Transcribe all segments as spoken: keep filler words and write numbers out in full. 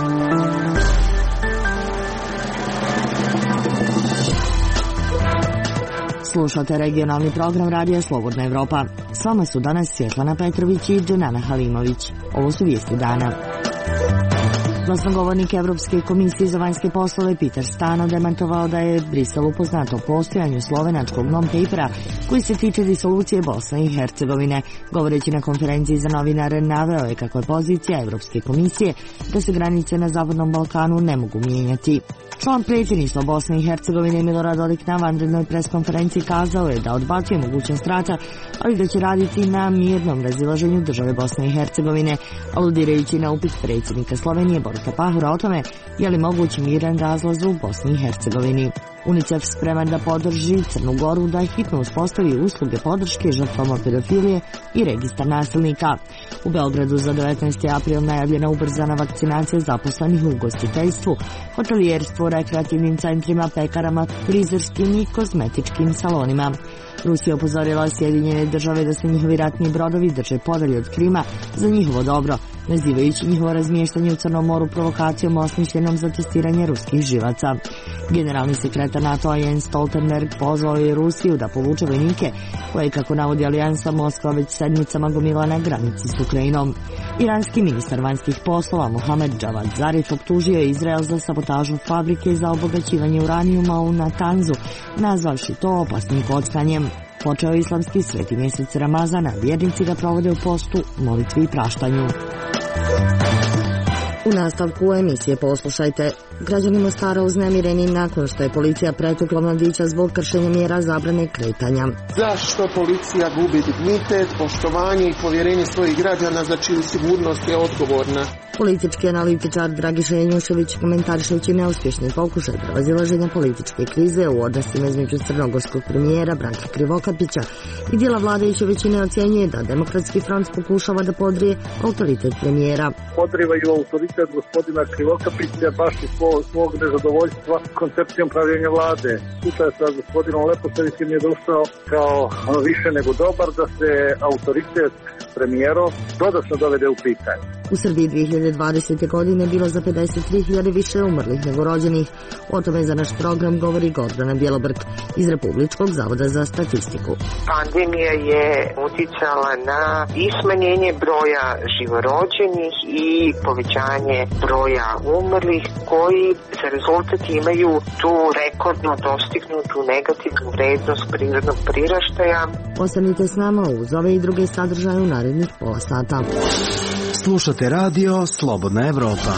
Slušate regionalni program Radija Slobodna Evropa. S vama su danas Svjetlana Petrović i Dženana Halimović. Ovo su vijesti dana. Glasnogovornik Evropske komisije za vanjske poslove Peter Stano demantovao da je Brisel upoznato o postojanju slovenačkog non-papera koji se tiče disolucije Bosne i Hercegovine. Govoreći na konferenciji za novinare, naveo je kako je pozicija Evropske komisije da se granice na Zapadnom Balkanu ne mogu mijenjati. Član predsjedništva Bosne i Hercegovine Milorad Dodik na vanrednoj preskonferenciji kazao je da odbacuje mogućnost rata, ali da će raditi na mirnom razilaženju države Bosne i Hercegovine, aludirajući na upit predsjednika Slovenije Boruta Pahora o tome je li moguć miran razlaz u Bosni i Hercegovini. UNICEF spreman da podrži Crnu Goru da hitno uspostavi usluge podrške žrtvama pedofilije i registar nasilnika. U Beogradu za devetnaesti april najavljena ubrzana vakcinacija zaposlenih u ugostiteljstvu, hotelijerstvu, rekreativnim centrima, pekarama, frizerskim i kozmetičkim salonima. Rusija upozorila Sjedinjene države da se njihovi ratni brodovi drže podalje od Krima za njihovo dobro, nazivajući njihovo razmještanje u Crnom moru provokacijom osmišljenom za testiranje ruskih živaca. Generalni sekretar NATO-a Jens Stoltenberg pozvao je Rusiju da povuče vojnike koje, kako navodi Alijansa, Moskva već sedmicama gomila na granici s Ukrajinom. Iranski ministar vanjskih poslova Mohamed Javad Zarif optužio je Izrael za sabotažu fabrike za obogaćivanje uranijuma u Natanzu, nazvavši to opasnim kockanjem. Počeo islamski sveti mjesec Ramazana, vjernici ga provode u postu, molitvi i praštanju. U nastavku emisije poslušajte. Građani Mostara uznemireni nakon što je policija pretukla mladića zbog kršenja mjera zabrane kretanja. Zašto policija gubi dignitet, poštovanje i povjerenje svojih građana za čiju sigurnost je odgovorna? Politički analitičar Dragiša Janjušević komentarišući neuspješni pokušaj prevazilaženja političke krize u odnosima između crnogorskog premijera Branka Krivokapića i dijela vladajuće većine ocjenjuje da Demokratski front pokušava da podrije autoritet premijera. Podrivaju autoritet gospodina Krivokapića baš iz svog, svog nezadovoljstva koncepcijom pravljenja vlade. Slučaj sa gospodinom Leposavićem je došao kao više nego dobar da se autoritet premijerov dodatno dovede u pitanje. U Srbiji dvije hiljade dvadesete. godine bilo za pedeset tri hiljade više umrlih nego rođenih. O tome za naš program govori Gordana Bjelobrk iz Republičkog zavoda za statistiku. Pandemija je uticala na i smanjenje broja živorođenih i povećanje broja umrlih koji za rezultat imaju tu rekordno dostignutu negativnu vrednost prirodnog priraštaja. Ostanite s nama uz ove i druge sadržaje u narednih pola sata. Slušate radio Slobodna Evropa.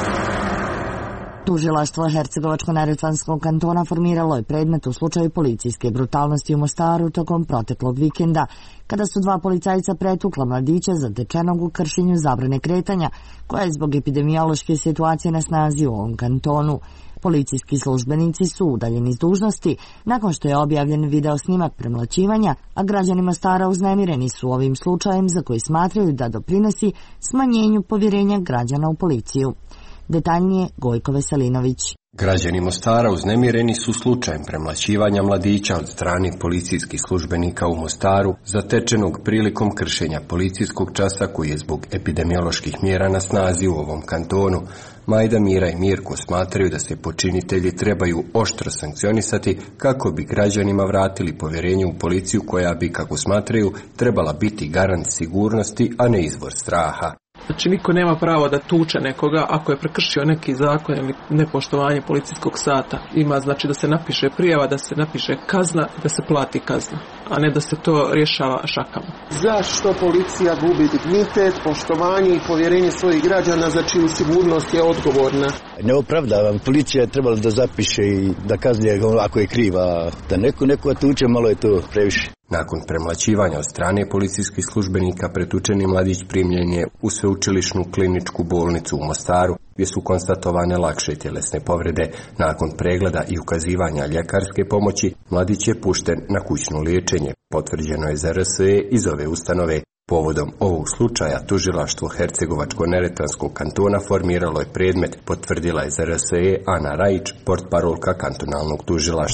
Tužilaštvo Hercegovačko-neretvanskog kantona formiralo je predmet u slučaju policijske brutalnosti u Mostaru tokom proteklog vikenda, kada su dva policajca pretukla mladića zatečenog u kršenju zabrane kretanja, koja je zbog epidemiološke situacije na snazi u ovom kantonu. Policijski službenici su udaljeni s dužnosti nakon što je objavljen video snimak premlaćivanja, a građani Mostara uznemireni su ovim slučajem za koji smatraju da doprinosi smanjenju povjerenja građana u policiju. Detaljnije Gojko Veselinović. Građani Mostara uznemireni su slučajem premlaćivanja mladića od strane policijskih službenika u Mostaru, zatečenog prilikom kršenja policijskog časa koji je zbog epidemioloških mjera na snazi u ovom kantonu. Majda, Mira i Mirko smatraju da se počinitelji trebaju oštro sankcionisati kako bi građanima vratili povjerenje u policiju koja bi, kako smatraju, trebala biti garant sigurnosti, a ne izvor straha. Znači, niko nema pravo da tuče nekoga ako je prekršio neki zakon ili nepoštovanje policijskog sata. Ima znači da se napiše prijava, da se napiše kazna, da se plati kazna, a ne da se to rješava šakama. Zašto policija gubi dignitet, poštovanje i povjerenje svojih građana za čiju sigurnost je odgovorna? Ne opravdavam, policija je trebala da zapiše i da kazni ako je kriva, da neko neko tuče, malo je to previše. Nakon premlaćivanja od strane policijskih službenika pretučeni mladić primljen je u sveučilišnu kliničku bolnicu u Mostaru, gdje su konstatovane lakše tjelesne povrede. Nakon pregleda i ukazivanja ljekarske pomoći, mladić je pušten na kućno liječenje, potvrđeno je za R S E iz ove ustanove. Povodom ovog slučaja tužilaštvo Hercegovačko-neretvanskog kantona formiralo je predmet, potvrdila je za R S E Ana Rajić, portparolka kantonalnog tužilaštva.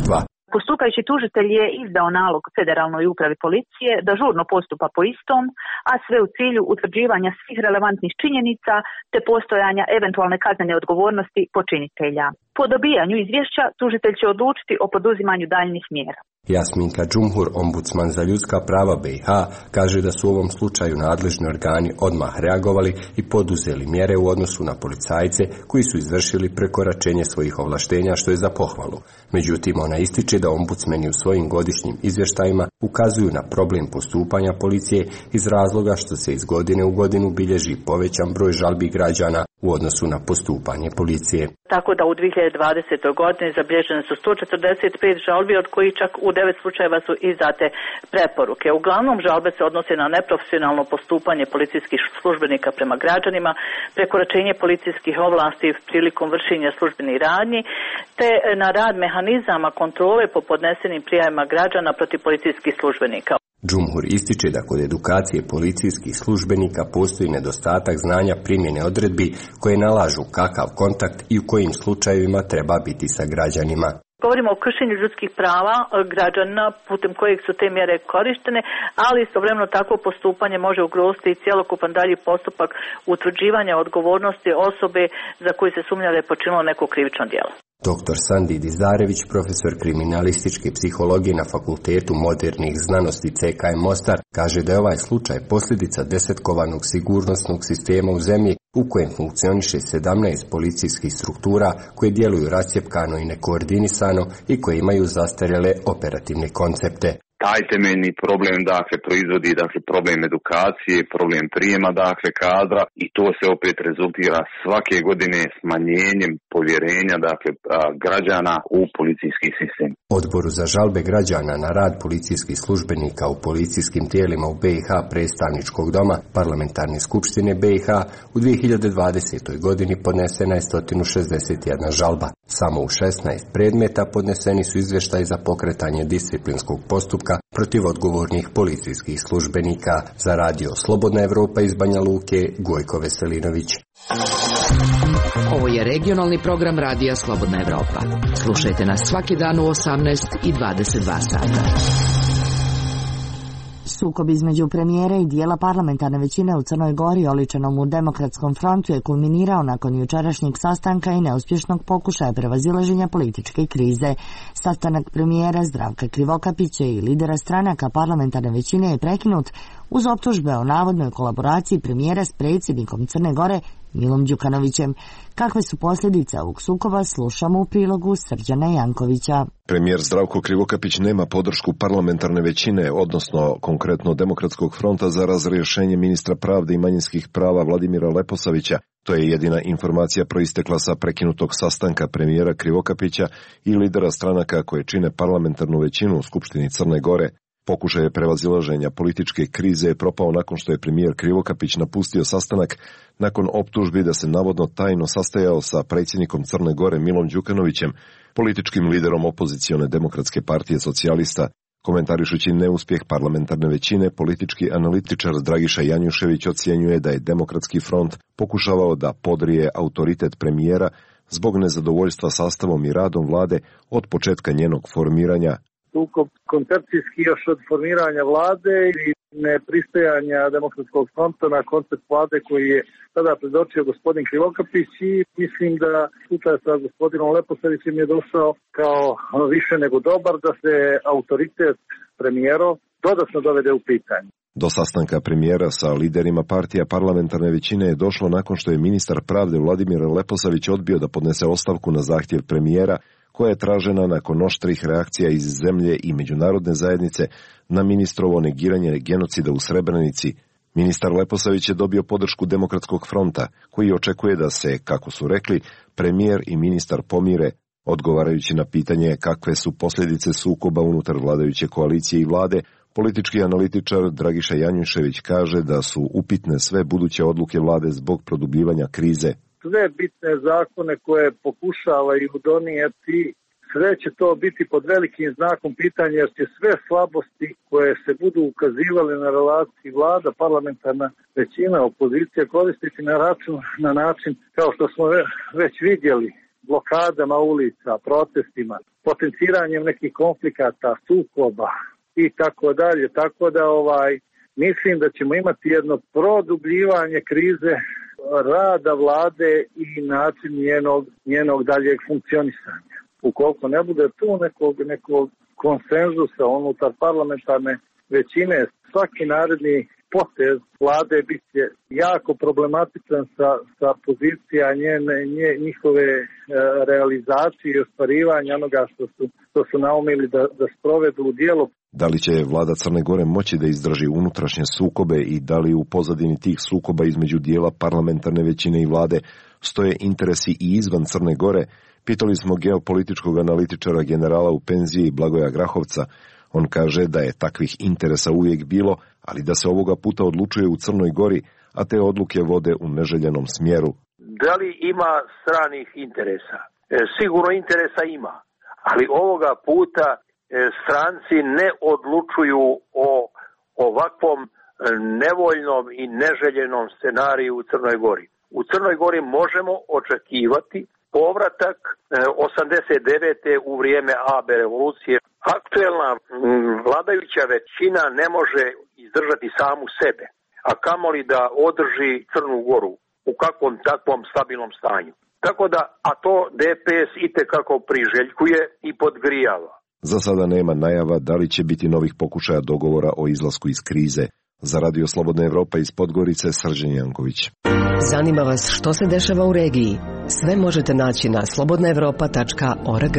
Postupajući tužitelj je izdao nalog Federalnoj upravi policije da žurno postupa po istom, a sve u cilju utvrđivanja svih relevantnih činjenica te postojanja eventualne kaznene odgovornosti počinitelja. Po dobijanju izvješća tužitelj će odlučiti o poduzimanju daljnjih mjera. Jasminka Džumhur, ombudsman za ljudska prava B i H, kaže da su u ovom slučaju nadležni organi odmah reagovali i poduzeli mjere u odnosu na policajce koji su izvršili prekoračenje svojih ovlaštenja, što je za pohvalu. Međutim, ona ističe da ombudsmeni u svojim godišnjim izvještajima ukazuju na problem postupanja policije iz razloga što se iz godine u godinu bilježi povećan broj žalbi građana u odnosu na postupanje policije. Tako da u dvije hiljade dvadesetoj godini zabilježene su sto četrdeset pet žalbi, od kojih čak u devet slučajeva su izdate preporuke. Uglavnom žalbe se odnose na neprofesionalno postupanje policijskih službenika prema građanima, prekoračenje policijskih ovlasti prilikom vršenja službenih radnji, te na rad mehanizama kontrole po podnesenim prijavama građana protiv policijskih službenika. Džumhur ističe da kod edukacije policijskih službenika postoji nedostatak znanja primjene odredbi koje nalažu kakav kontakt i u kojim slučajevima treba biti sa građanima. Govorimo o kršenju ljudskih prava građana putem kojeg su te mjere korištene, ali istovremeno takvo postupanje može ugroziti i cjelokupan dalji postupak utvrđivanja odgovornosti osobe za koju se sumnja da je počinilo neko krivično djelo. Doktor Sandi Dizarević, profesor kriminalističke psihologije na Fakultetu modernih znanosti C K M Mostar, kaže da je ovaj slučaj posljedica desetkovanog sigurnosnog sistema u zemlji u kojem funkcioniše sedamnaest policijskih struktura koje djeluju rascjepkano i nekoordinisano i koje imaju zastarjele operativne koncepte. Taj temeljni problem, dakle, proizvodi, dakle, problem edukacije, problem prijema, dakle, kadra, i to se opet rezultira svake godine smanjenjem povjerenja, dakle, građana u policijski sistem. Odboru za žalbe građana na rad policijskih službenika u policijskim tijelima u B i H predstavničkog doma Parlamentarne skupštine B i H u dvije hiljade dvadesetoj godini podnesena je sto šezdeset jedna žalba. Samo u šesnaest predmeta podneseni su izvještaji za pokretanje disciplinskog postupka protiv odgovornih policijskih službenika. Za radio Slobodna Evropa iz Banja Luke, Gojko Veselinović. Ovo je regionalni program radija Slobodna Evropa. Slušajte nas svaki dan u osamnaest i dvadeset dva sata. Sukob između premijera i dijela parlamentarne većine u Crnoj Gori oličenom u Demokratskom frontu je kulminirao nakon jučerašnjeg sastanka i neuspješnog pokušaja prevazilaženja političke krize. Sastanak premijera Zdravka Krivokapića i lidera stranaka parlamentarne većine je prekinut uz optužbe o navodnoj kolaboraciji premijera s predsjednikom Crne Gore Milom Đukanovićem. Kakve su posljedice ovog sukoba, slušamo u prilogu Srđana Jankovića. Premijer Zdravko Krivokapić nema podršku parlamentarne većine, odnosno konkretno Demokratskog fronta, za razrješenje ministra pravde i manjinskih prava Vladimira Leposavića. To je jedina informacija proistekla sa prekinutog sastanka premijera Krivokapića i lidera stranaka koje čine parlamentarnu većinu u Skupštini Crne Gore. Pokušaj prevazilaženja političke krize je propao nakon što je premijer Krivokapić napustio sastanak nakon optužbi da se navodno tajno sastajao sa predsjednikom Crne Gore Milom Đukanovićem, političkim liderom opozicione Demokratske partije socijalista. Komentarišući neuspjeh parlamentarne većine, politički analitičar Dragiša Janjušević ocjenjuje da je Demokratski front pokušavao da podrije autoritet premijera zbog nezadovoljstva sastavom i radom vlade od početka njenog formiranja. Sukob koncepcijski još od formiranja vlade i nepristajanja Demokratskog fronta na koncept vlade koji je tada predočio gospodin Krivokapić, i mislim da slučaj sa gospodinom Leposavićem je došao kao više nego dobar da se autoritet premijerov dodatno dovede u pitanje. Do sastanka premijera sa liderima partija parlamentarne većine je došlo nakon što je ministar pravde Vladimir Leposavić odbio da podnese ostavku na zahtjev premijera, koja je tražena nakon oštrih reakcija iz zemlje i međunarodne zajednice na ministrovo negiranje genocida u Srebrenici. Ministar Leposavić je dobio podršku Demokratskog fronta, koji očekuje da se, kako su rekli, premijer i ministar pomire. Odgovarajući na pitanje kakve su posljedice sukoba unutar vladajuće koalicije i vlade, politički analitičar Dragiša Janjušević kaže da su upitne sve buduće odluke vlade zbog produbljivanja krize. Sve bitne zakone koje pokušavaju donijeti, sve će to biti pod velikim znakom pitanja, jer će sve slabosti koje se budu ukazivale na relaciji vlada, parlamentarna većina, opozicija koristiti na račun, na način kao što smo već vidjeli blokadama ulica, protestima, potenciranjem nekih konflikata, sukoba i tako dalje. Tako da ovaj mislim da ćemo imati jedno produbljivanje krize rada vlade i način njenog, njenog daljeg funkcionisanja. Ukoliko ne bude tu nekog, nekog konsenzusa unutar parlamentarne većine, svaki naredni potez vlade bit će jako problematičan sa, sa pozicija njene, nje, njihove e, realizacije i ostvarivanja onoga što su, što su naumili da, da sprovedu u djelo. Da li će vlada Crne Gore moći da izdrži unutrašnje sukobe i da li u pozadini tih sukoba između dijela parlamentarne većine i vlade stoje interesi i izvan Crne Gore, pitali smo geopolitičkog analitičara generala u penziji Blagoja Grahovca. On kaže da je takvih interesa uvijek bilo, ali da se ovoga puta odlučuje u Crnoj Gori, a te odluke vode u neželjenom smjeru. Da li ima stranih interesa? E, sigurno interesa ima, ali ovoga puta e, stranci ne odlučuju o ovakvom nevoljnom i neželjenom scenariju u Crnoj Gori. U Crnoj Gori možemo očekivati povratak osamdeset devete u vrijeme A B revolucije. Aktuelna vladajuća većina ne može izdržati samu sebe, a kamoli da održi Crnu Goru u kakvom takvom stabilnom stanju. Tako da, a to D P S itekako priželjkuje i podgrijava. Za sada nema najava da li će biti novih pokušaja dogovora o izlasku iz krize. Za Radio Slobodna Evropa iz Podgorice, Srđan Janković. Zanima vas što se dešava u regiji? Sve možete naći na slobodna evropa tačka org.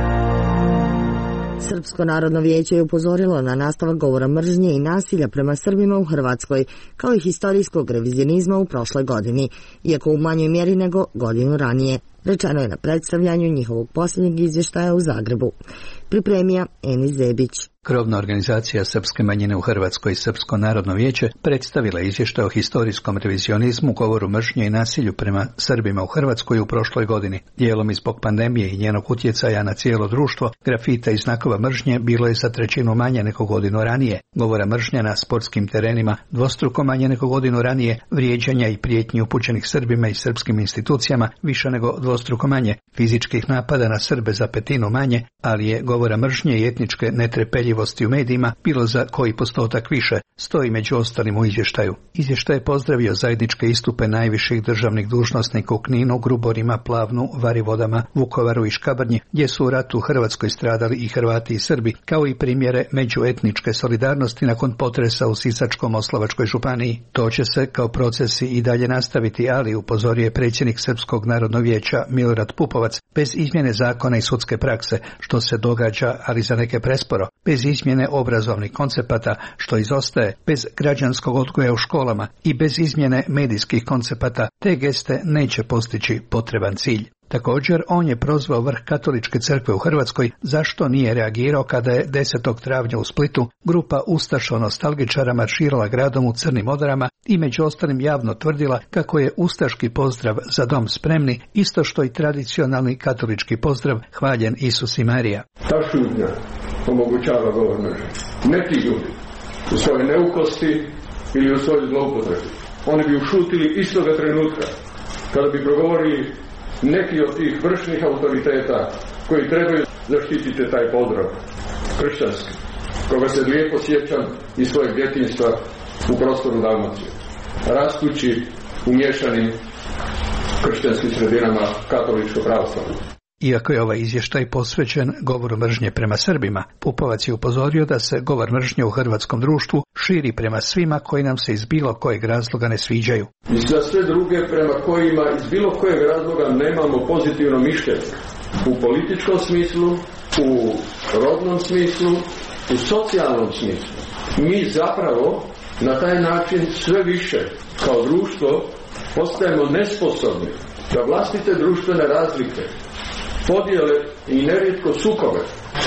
Srpsko narodno vijeće je upozorilo na nastavak govora mržnje i nasilja prema Srbima u Hrvatskoj, kao i historijskog revizionizma u prošloj godini, iako u manjoj mjeri nego godinu ranije. Rečeno je na predstavljanju njihovog posljednjeg izvještaja u Zagrebu. Pripremija Enis Zebić. Krovna organizacija srpske manjine u Hrvatskoj i Srpsko narodno vijeće predstavila izvještaj o historijskom revizionizmu, govoru mržnje i nasilju prema Srbima u Hrvatskoj u prošloj godini. Dijelom i zbog pandemije i njenog utjecaja na cijelo društvo, grafita i znakova mržnje bilo je za trećinu manje nego godinu ranije. Govora mržnje na sportskim terenima dvostruko manje nego godinu ranije, vrijeđanja i prijetnji upućenih Srbima i srpskim institucijama više nego dvostruko manje, fizičkih napada na Srbe za petinu manje, ali je govora mržnje i etničke netrpeljivosti u medijima bilo za koji postotak više, stoji među ostalim u izvještaju. Izvještaj je pozdravio zajedničke istupe najviših državnih dužnosnika u Kninu, Gruborima, Plavnu, Varivodama, Vukovaru i Škabrnji, gdje su u ratu u Hrvatskoj stradali i Hrvati i Srbi, kao i primjere međuetničke solidarnosti nakon potresa u Sisačko-moslavačkoj županiji. To će se kao procesi i dalje nastaviti, ali upozorio je predsjednik Srpskog narodnog vijeća Milorad Pupovac, bez izmjene zakona i sudske prakse, što se događa, ali za neke presporo, bez izmjene obrazovnih koncepata, što izostaje, bez građanskog odgoja u školama i bez izmjene medijskih koncepata, te geste neće postići potreban cilj. Također, on je prozvao vrh Katoličke crkve u Hrvatskoj zašto nije reagirao kada je desetog travnja u Splitu grupa ustašo-nostalgičara marširala gradom u crnim odorama i među ostalim javno tvrdila kako je ustaški pozdrav za dom spremni, isto što i tradicionalni katolički pozdrav hvaljen Isus i Marija. Ta šutnja omogućava govor mržnje. Neki ljudi u svojoj neukosti ili u svojoj zloupotrebi, oni bi ušutili istoga trenutka kada bi progovorili neki od tih vršnih autoriteta koji trebaju zaštititi taj pozdrav kršćanski, koga se lijepo sjećam iz svojeg djetinjstva u prostoru Dalmacije, rastući u miješanim kršćanskim sredinama katoličko-pravoslavno. Iako je ovaj izvještaj posvećen govoru mržnje prema Srbima, Pupovac je upozorio da se govor mržnje u hrvatskom društvu širi prema svima koji nam se iz bilo kojeg razloga ne sviđaju. I za sve druge prema kojima iz bilo kojeg razloga nemamo pozitivno mišljenje. U političkom smislu, u rodnom smislu, u socijalnom smislu. Mi zapravo na taj način sve više kao društvo postajemo nesposobni da vlastite društvene razlike, podjele i nerijetko sukobe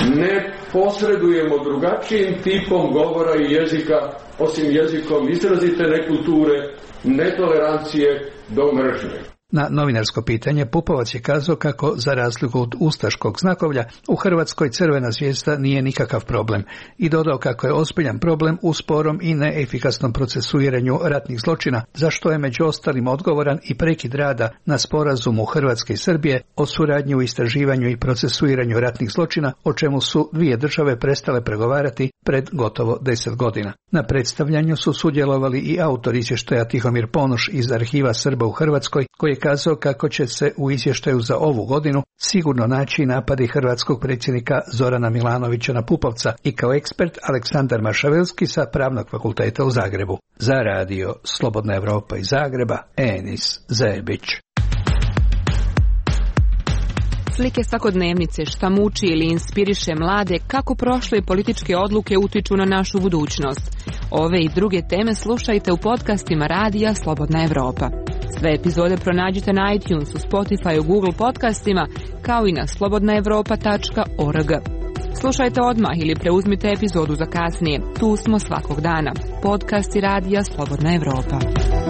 ne posredujemo drugačijim tipom govora i jezika, osim jezikom izrazite nekulture, netolerancije do mržnje. Na novinarsko pitanje Pupovac je kazao kako, za razliku od ustaškog znakovlja, u Hrvatskoj crvena zvijezda nije nikakav problem i dodao kako je ozbiljan problem u sporom i neefikasnom procesuiranju ratnih zločina, za što je među ostalim odgovoran i prekid rada na sporazumu Hrvatske i Srbije o suradnji u istraživanju i procesuiranju ratnih zločina, o čemu su dvije države prestale pregovarati pred gotovo deset godina. Na predstavljanju su sudjelovali i autor izvještaja Tihomir Ponoš iz Arhiva Srba u Hrvatskoj, koji je kazao kako će se u izvještaju za ovu godinu sigurno naći napadi hrvatskog predsjednika Zorana Milanovića na Pupovca, i kao ekspert Aleksandar Maršavelski sa Pravnog fakulteta u Zagrebu. Za radio Slobodna Evropa iz Zagreba, Enis Zebić. Slike svakodnevnice šta muči ili inspiriše mlade, kako prošle političke odluke utiču na našu budućnost. Ove i druge teme slušajte u podcastima Radija Slobodna Evropa. Sve epizode pronađite na iTunesu, Spotify, Google podcastima, kao i na slobodna evropa tačka org. Slušajte odmah ili preuzmite epizodu za kasnije. Tu smo svakog dana. Podcasti Radija Slobodna Evropa.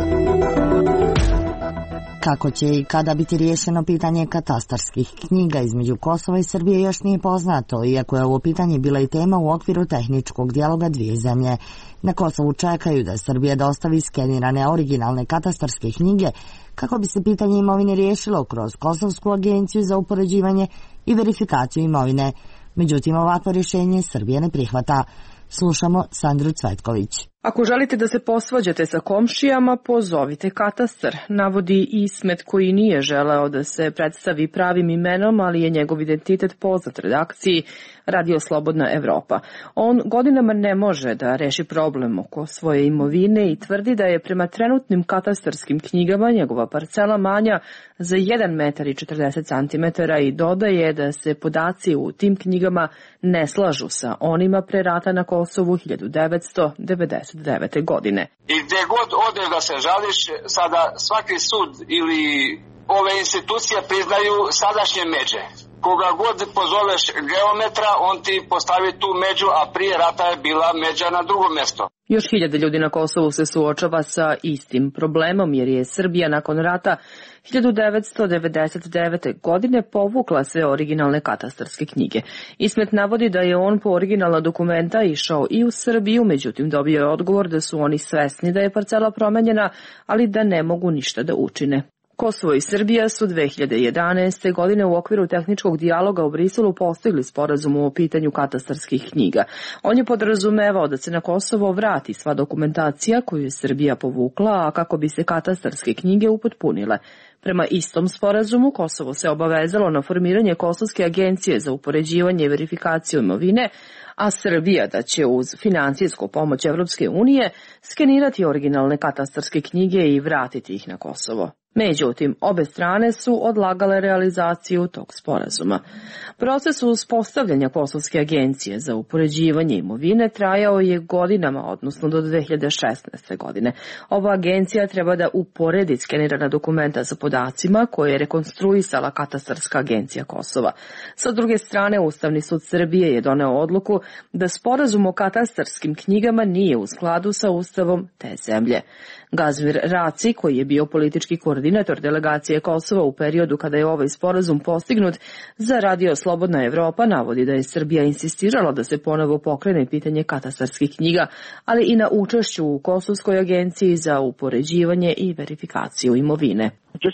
Kako će i kada biti riješeno pitanje katastarskih knjiga između Kosova i Srbije još nije poznato, iako je ovo pitanje bila i tema u okviru tehničkog dijaloga dvije zemlje. Na Kosovu čekaju da Srbija dostavi skenirane originalne katastarske knjige kako bi se pitanje imovine riješilo kroz Kosovsku agenciju za upoređivanje i verifikaciju imovine. Međutim, ovakvo rješenje Srbija ne prihvata. Slušamo Sandru Cvetković. Ako želite da se posvađate sa komšijama, pozovite katastar, navodi Ismet, koji nije želeo da se predstavi pravim imenom, ali je njegov identitet poznat redakciji Radio Slobodna Evropa. On godinama ne može da reši problem oko svoje imovine i tvrdi da je prema trenutnim katastarskim knjigama njegova parcela manja za jedan metar i četrdeset centimetara i dodaje da se podaci u tim knjigama ne slažu sa onima pre rata na Kosovu hiljadu devetsto devedeset devete. godine. I gdje god odeš da se žališ, sada svaki sud ili ove institucije priznaju sadašnje međe. Koga god pozoveš geometra, on ti postavi tu među, a prije rata je bila međa na drugo mjesto. Još hiljade ljudi na Kosovu se suočava sa istim problemom, jer je Srbija nakon rata hiljadu devetsto devedeset devete. godine povukla sve originalne katastarske knjige. Ismet navodi da je on po originalna dokumenta išao i u Srbiju, međutim dobio je odgovor da su oni svesni da je parcela promenjena, ali da ne mogu ništa da učine. Kosovo i Srbija su dve hiljade jedanaeste. godine u okviru tehničkog dijaloga u Briselu postigli sporazum o pitanju katastarskih knjiga. On je podrazumevao da se na Kosovo vrati sva dokumentacija koju je Srbija povukla, a kako bi se katastarske knjige upotpunile. Prema istom sporazumu, Kosovo se obavezalo na formiranje Kosovske agencije za upoređivanje i verifikaciju imovine, a Srbija da će uz financijsku pomoć Evropske unije skenirati originalne katastarske knjige i vratiti ih na Kosovo. Međutim, obe strane su odlagale realizaciju tog sporazuma. Proces uspostavljanja Kosovske agencije za upoređivanje imovine trajao je godinama, odnosno do dve hiljade šesnaeste. godine. Ova agencija treba da uporedi skenirana dokumenta sa podacima koje je rekonstruisala Katastarska agencija Kosova. Sa druge strane, Ustavni sud Srbije je doneo odluku da sporazum o katastarskim knjigama nije u skladu sa Ustavom te zemlje. Gazmir Raci, koji je bio politički koordinator delegacije Kosova u periodu kada je ovaj sporazum postignut, za Radio Slobodna Evropa navodi da je Srbija insistirala da se ponovo pokrene pitanje katastarskih knjiga, ali i na učešću u Kosovskoj agenciji za upoređivanje i verifikaciju imovine.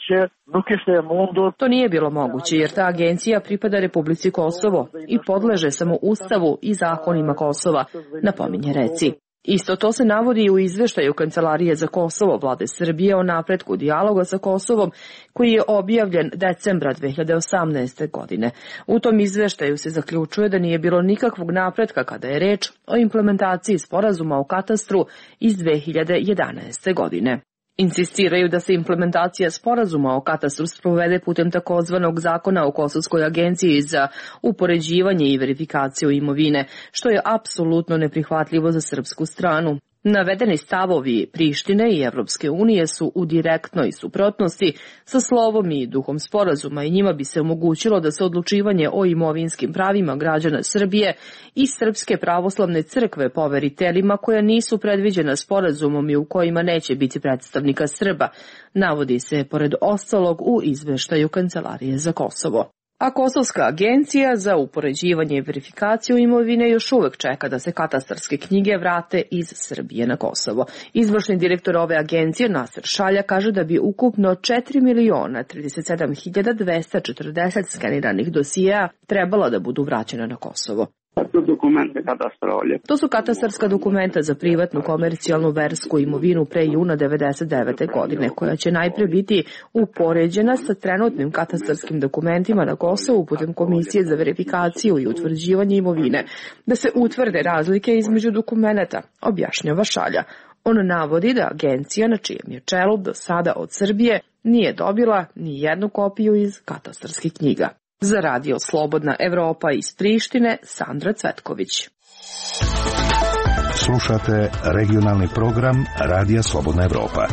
To nije bilo moguće jer ta agencija pripada Republici Kosovo i podleže samo Ustavu i zakonima Kosova, napominje Reci. Isto to se navodi i u izveštaju Kancelarije za Kosovo vlade Srbije o napretku dijaloga sa Kosovom, koji je objavljen decembra dve hiljade osamnaeste. godine. U tom izveštaju se zaključuje da nije bilo nikakvog napretka kada je reč o implementaciji sporazuma o katastru iz dve hiljade jedanaeste. godine. Insistiraju da se implementacija sporazuma o katastru sprovede putem takozvanog zakona o Kosovskoj agenciji za upoređivanje i verifikaciju imovine, što je apsolutno neprihvatljivo za srpsku stranu. Navedeni stavovi Prištine i Evropske unije su u direktnoj suprotnosti sa slovom i duhom sporazuma i njima bi se omogućilo da se odlučivanje o imovinskim pravima građana Srbije i Srpske pravoslavne crkve poveri telima koja nisu predviđena sporazumom i u kojima neće biti predstavnika Srba, navodi se pored ostalog u izveštaju Kancelarije za Kosovo. A Kosovska agencija za upoređivanje i verifikaciju imovine još uvek čeka da se katastarske knjige vrate iz Srbije na Kosovo. Izvršni direktor ove agencije, Nasir Šalja, kaže da bi ukupno četiri miliona trideset sedam hiljada dvesta četrdeset skeniranih dosija trebala da budu vraćena na Kosovo. To su katastarska dokumenta za privatnu, komercijalnu, versku imovinu pre juna devedeset devete godine, koja će najpre biti upoređena sa trenutnim katastarskim dokumentima na Kosovu putem Komisije za verifikaciju i utvrđivanje imovine, da se utvrde razlike između dokumenta, objašnjava Šalja. On navodi da agencija na čijem je čelu do sada od Srbije nije dobila ni jednu kopiju iz katastarskih knjiga. Za radio Slobodna Evropa iz Prištine, Sandra Cvetković. Slušate regionalni program Radija Slobodna Evropa.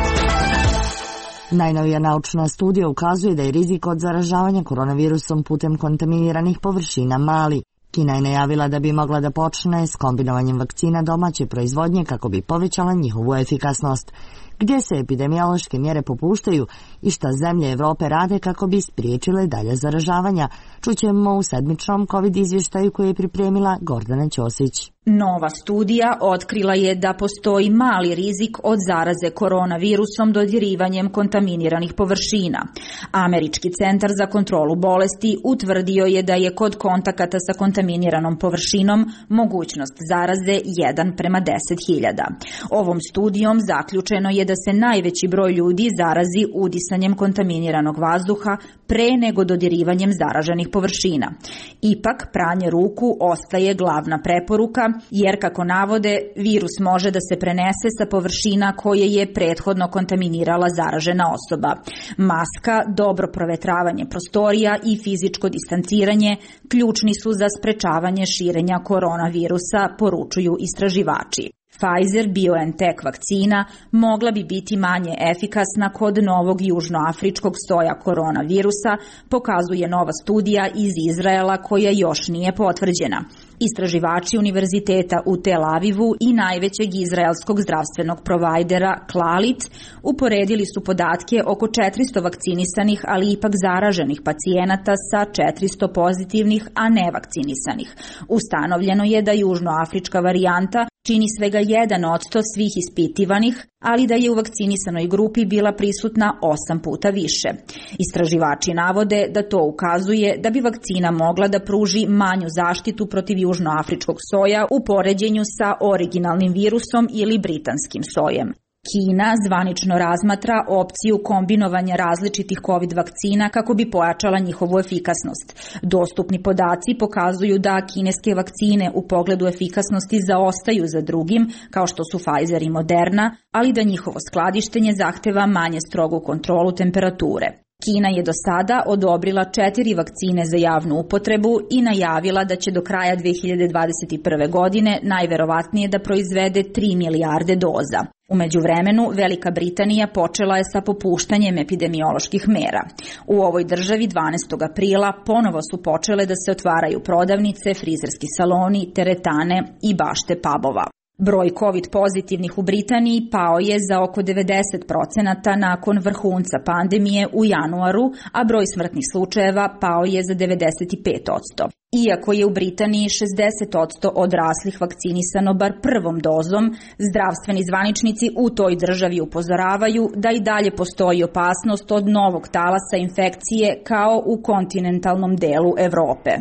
Najnovija naučna studija ukazuje da je rizik od zaražavanja koronavirusom putem kontaminiranih površina mali. Kina je najavila da bi mogla da počne s kombinovanjem vakcina domaće proizvodnje kako bi povećala njihovu efikasnost. Gdje se epidemiološke mjere popuštaju i šta zemlje Evrope rade kako bi spriječile dalje zaražavanja, čućemo u sedmičnom COVID izvještaju koji je pripremila Gordana Ćosić. Nova studija otkrila je da postoji mali rizik od zaraze koronavirusom dodirivanjem kontaminiranih površina. Američki centar za kontrolu bolesti utvrdio je da je kod kontakata sa kontaminiranom površinom mogućnost zaraze jedan prema deset hiljada. Ovom studijom zaključeno je da se najveći broj ljudi zarazi udisanjem kontaminiranog vazduha pre nego dodirivanjem zaraženih površina. Ipak, pranje ruku ostaje glavna preporuka, jer kako navode, virus može da se prenese sa površina koje je prethodno kontaminirala zaražena osoba. Maska, dobro provetravanje prostorija i fizičko distanciranje ključni su za sprečavanje širenja koronavirusa, poručuju istraživači. Pfizer-BioNTech vakcina mogla bi biti manje efikasna kod novog južnoafričkog soja koronavirusa, pokazuje nova studija iz Izraela koja još nije potvrđena. Istraživači Univerziteta u Tel Avivu i najvećeg izraelskog zdravstvenog provajdera Clalit uporedili su podatke oko četiristo vakcinisanih, ali ipak zaraženih pacijenata sa četiristo pozitivnih, a ne vakcinisanih. Ustanovljeno je da južnoafrička varijanta čini svega jedan odsto svih ispitivanih, ali da je u vakcinisanoj grupi bila prisutna osam puta više. Istraživači navode da to ukazuje da bi vakcina mogla da pruži manju zaštitu protiv južnoafričkog soja u poređenju sa originalnim virusom ili britanskim sojem. Kina zvanično razmatra opciju kombinovanja različitih COVID vakcina kako bi pojačala njihovu efikasnost. Dostupni podaci pokazuju da kineske vakcine u pogledu efikasnosti zaostaju za drugim, kao što su Pfizer i Moderna, ali da njihovo skladištenje zahteva manje strogu kontrolu temperature. Kina je do sada odobrila četiri vakcine za javnu upotrebu i najavila da će do kraja dve hiljade dvadeset prve. godine najverovatnije da proizvede tri milijarde doza. U međuvremenu, Velika Britanija počela je sa popuštanjem epidemioloških mera. U ovoj državi dvanaestog aprila ponovo su počele da se otvaraju prodavnice, frizerski saloni, teretane i bašte pubova. Broj COVID pozitivnih u Britaniji pao je za oko devedeset procenata nakon vrhunca pandemije u januaru, a broj smrtnih slučajeva pao je za devedeset pet posto. Iako je u Britaniji šezdeset posto odraslih vakcinisano bar prvom dozom, zdravstveni zvaničnici u toj državi upozoravaju da i dalje postoji opasnost od novog talasa infekcije kao u kontinentalnom delu Evrope.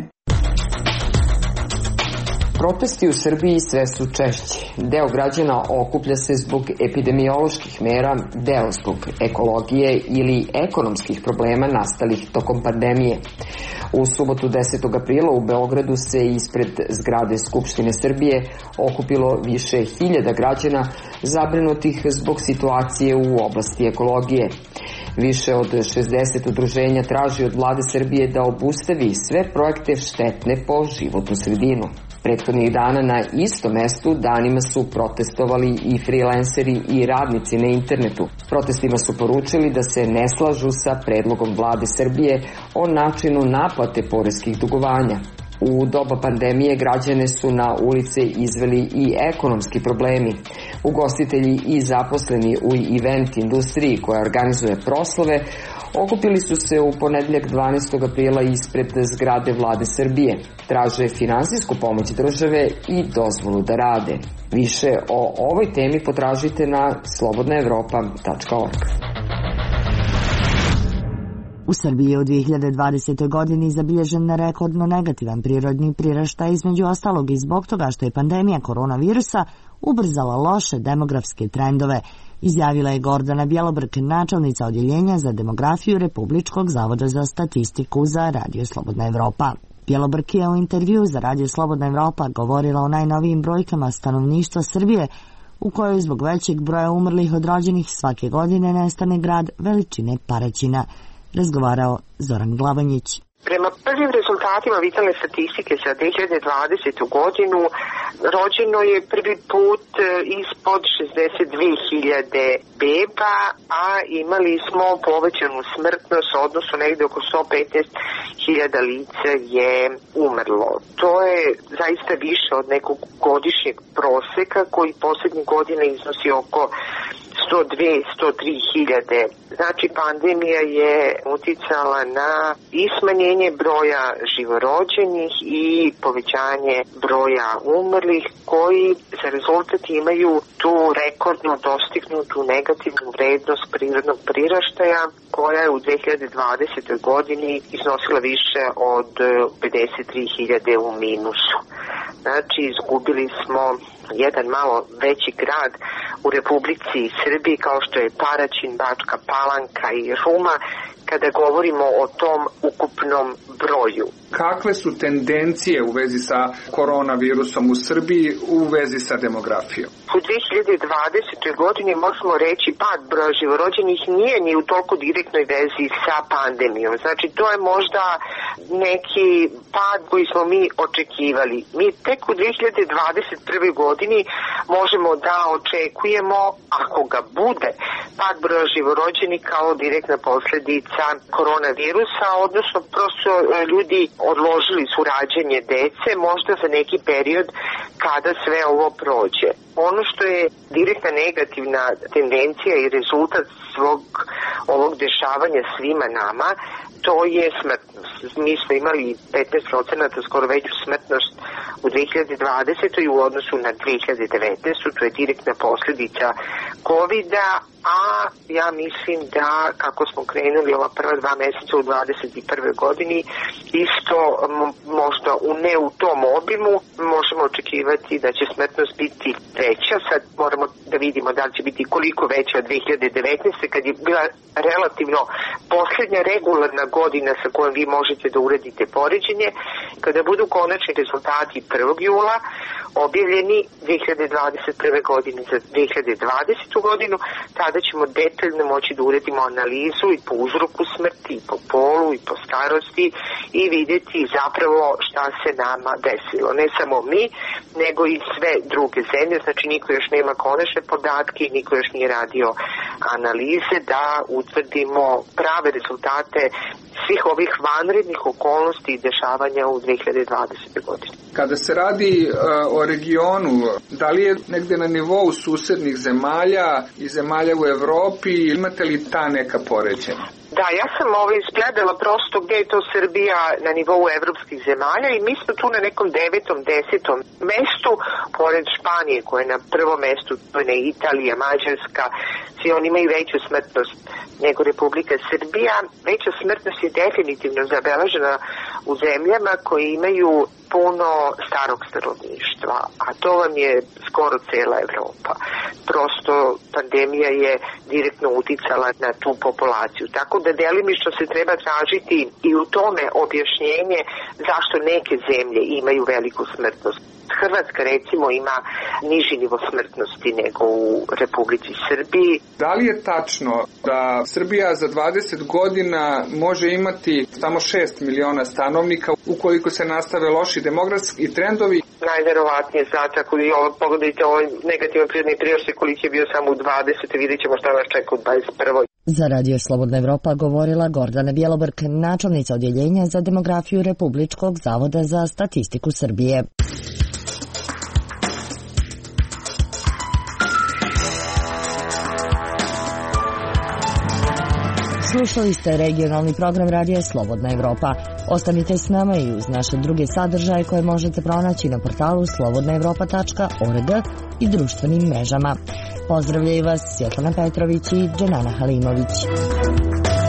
Protesti u Srbiji sve su češći. Deo građana okuplja se zbog epidemioloških mera, deo zbog ekologije ili ekonomskih problema nastalih tokom pandemije. U subotu desetog aprila u Beogradu se ispred zgrade Skupštine Srbije okupilo više hiljada građana zabrinutih zbog situacije u oblasti ekologije. Više od šezdeset udruženja traži od vlade Srbije da obustavi sve projekte štetne po životnu sredinu. Prethodnih dana na istom mestu danima su protestovali i freelanceri i radnici na internetu. Protestima su poručili da se ne slažu sa predlogom vlade Srbije o načinu naplate poreskih dugovanja. U doba pandemije građane su na ulice izveli i ekonomski problemi. Ugostitelji i zaposleni u event industriji koja organizuje proslave okupili su se u ponedeljak dvanaestog aprila ispred zgrade vlade Srbije. Traže finansijsku pomoć države i dozvolu da rade. Više o ovoj temi potražite na slobodna evropa tačka org. U Srbiji je u dve hiljade dvadesetoj. godini zabilježen rekordno negativan prirodni priraštaj, između ostalog i zbog toga što je pandemija koronavirusa ubrzala loše demografske trendove, izjavila je Gordana Bjelobrk, načelnica odjeljenja za demografiju Republičkog zavoda za statistiku za Radio Slobodna Evropa. Bjelobrk je u intervju za Radio Slobodna Evropa govorila o najnovijim brojkama stanovništva Srbije, u kojoj zbog većeg broja umrlih od rođenih svake godine nestane grad veličine Paraćina. Razgovarao Zoran Glavanjić. Prema prvim rezultatima vitalne statistike za dve hiljade dvadesetu. godinu rođeno je prvi put ispod šezdeset dve hiljade beba, a imali smo povećanu smrtnost, odnosno negde oko sto petnaest hiljada lica je umrlo. To je zaista više od nekog godišnjeg proseka koji poslednjih godina iznosi oko sto dve do sto tri hiljade. Znači, pandemija je uticala na i smanjenje broja živorođenih i povećanje broja umrlih, koji za rezultat imaju tu rekordno dostignutu negativnu vrednost prirodnog priraštaja, koja je u dve hiljade dvadesetoj. godini iznosila više od pedeset tri hiljade u minusu. Znači, izgubili smo jedan malo veći grad u Republici Srbiji kao što je Paraćin, Bačka Palanka i Ruma, kada govorimo o tom ukupnom broju. Kakve su tendencije u vezi sa koronavirusom u Srbiji u vezi sa demografijom? U dve hiljade dvadesetoj. godini možemo reći pad broja živorođenih nije ni u toliko direktnoj vezi sa pandemijom. Znači, to je možda neki pad koji smo mi očekivali. Mi tek u dve hiljade dvadeset prve. godini možemo da očekujemo, ako ga bude, pad broja živorođenih kao direktna posledica koronavirusa, odnosno prosto ljudi odložili su rađanje dece možda za neki period kada sve ovo prođe. Ono što je direktna negativna tendencija i rezultat svog ovog dešavanja svima nama, to je smrtnost. Mi smo imali petnaest procenata skoro veću smrtnost u dve hiljade dvadesetoj. u odnosu na dve hiljade devetnaestu. To je direktna posljedica kovida, a ja mislim da kako smo krenuli ova prva dva meseca u dvadeset prve. godini, isto možda u ne u tom obimu, možemo očekivati da će smrtnost biti veća. Sad moramo da vidimo da li će biti koliko veća od dve hiljade devetnaeste. kad je bila relativno posljednja regularna godina sa kojom vi možete da uradite poređenje. Kada budu konačni rezultati prvog jula objavljeni dve hiljade dvadeset prve. godine za dve hiljade dvadesetu. godinu, tada ćemo detaljno moći da uredimo analizu i po uzroku smrti, i po polu, i po starosti i vidjeti zapravo šta se nama desilo. Ne samo mi, nego i sve druge zemlje. Znači, niko još nema konačne podatke, niko još nije radio analize da utvrdimo prave rezultate svih ovih vanrednih okolnosti i dešavanja u dve hiljade dvadesete. godini. Kada se radi uh, o regionu, da li je negde na nivou susednih zemalja i zemalja u Evropi, imate li ta neka poređenja? Da, ja sam ovaj izgledala prosto gdje je to Srbija na nivou evropskih zemalja i mi smo tu na nekom devetom, desetom mestu, pored Španije koja je na prvom mestu, to je Italija, Mađarska, svi oni imaju veću smrtnost nego Republika Srbija. Veća smrtnost je definitivno zabeležena u zemljama koje imaju puno starog stanovništva, a to vam je skoro cela Evropa. Prosto pandemija je direktno uticala na tu populaciju. Tako da delimično se treba tražiti i u tome objašnjenje zašto neke zemlje imaju veliku smrtnost. Hrvatska recimo ima niži nivo smrtnosti nego u Republici Srbiji. Da li je tačno da Srbija za dvadeset godina može imati samo šest miliona stanovnika ukoliko se nastave loši demografski trendovi? najverovatnije zato ako i ovo pogledajte ovaj negativan prirodni priraštaj koliki je bio samo u dvadesete, vidjet ćemo šta nas čeka u dvadeset prvoj. Za Radio Slobodna Evropa govorila Gordana Bjelobrk, načelnica odjeljenja za demografiju Republičkog zavoda za statistiku Srbije. Slušali ste regionalni program Radija Slobodna Evropa. Ostanite s nama i uz naše druge sadržaje koje možete pronaći na portalu slobodna evropa tačka org i društvenim mrežama. Pozdravljaju vas Svjetlana Petrović i Dženana Halimović.